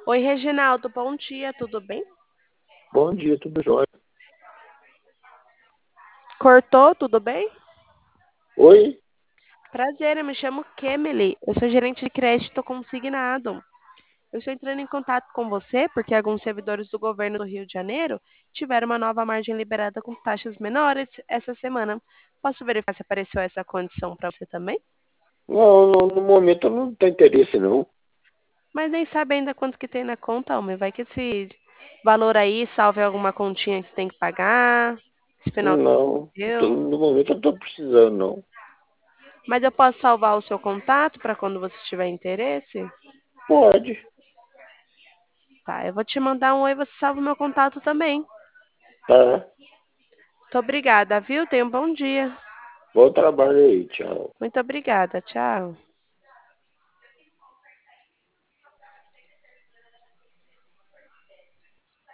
Oi, Reginaldo, bom dia, tudo bem? Bom dia, tudo jóia? Cortou, tudo bem? Oi? Prazer, eu me chamo Kemily, eu sou gerente de crédito consignado. Eu estou entrando em contato com você porque alguns servidores do governo do Rio de Janeiro tiveram uma nova margem liberada com taxas menores essa semana. Posso verificar se apareceu essa condição para você também? Não, no momento eu não tenho interesse, não. Mas nem sabe ainda quanto que tem na conta, homem. Vai que esse valor aí salve alguma continha que você tem que pagar, esse final do Não, mês. no momento eu não estou precisando, não. Mas eu posso salvar o seu contato para quando você tiver interesse? Pode, Tá, eu vou te mandar um oi, você salva o meu contato também. tá? Muito obrigada, viu? Tenha um bom dia. Bom trabalho aí, tchau. Muito obrigada. Tchau.